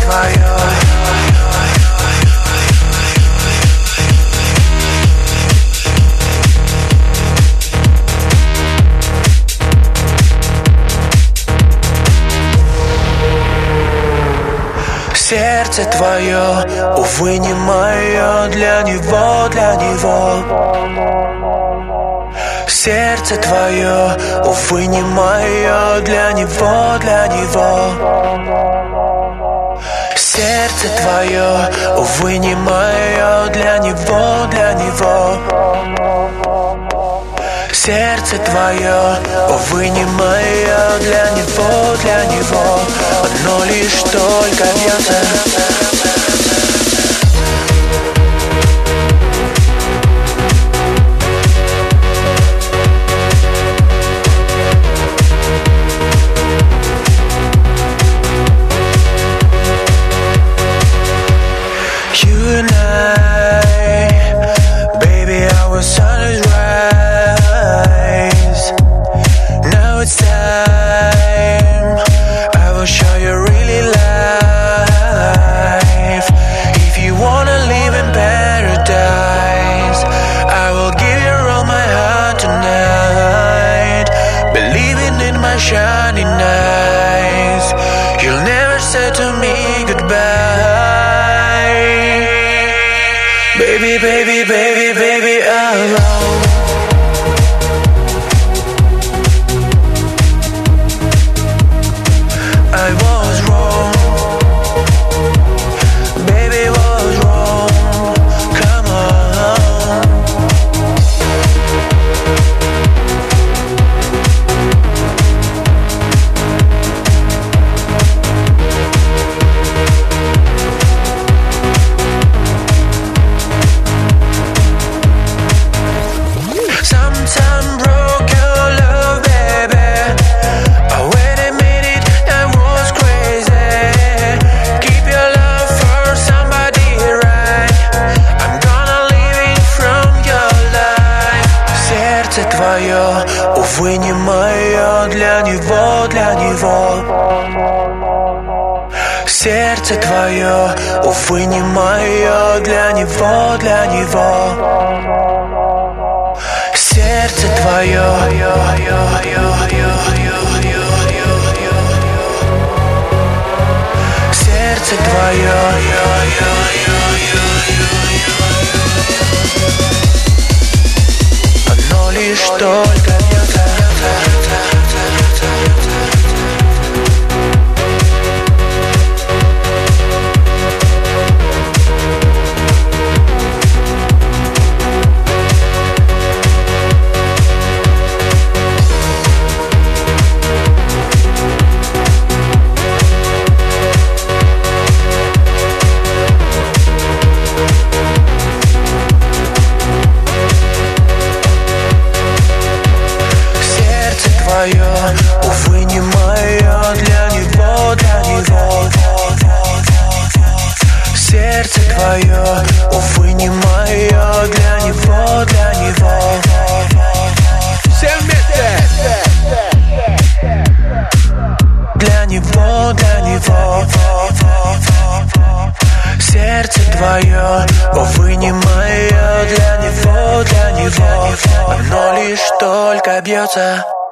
твое. Сердце твое, увы, не мое, для него, для него. Сердце твое, увы, не мое, для него, для него. Сердце твое, увы, не мое, для него, для него. Сердце твое, увы, не мое, для него, для него. Оно лишь только бьется. You and I, baby, our sun is rise. Now it's time, I will show you really life. If you wanna live in paradise, I will give you all my heart tonight. Believing in my shining eyes, you'll never say to me goodbye. Baby, baby, baby, baby, I'm wrong. I was wrong. Baby, was wrong. Come on. Sometime broke your love, baby. Oh, wait a minute, that was crazy. Keep your love for somebody, right? I'm gonna leave it from your life. Сердце твое, увы, не мое, для него, для него. Сердце твое, увы, не мое, для него, для него. Сердце твое, сердце твое, оно лишь только бьется. Увы, не мое, для него, для него. Сердце твое, увы, не мое, для него, для него. Все вместе! Для него, для него. Сердце твое, увы, не мое, для него, для него. Оно лишь только бьется.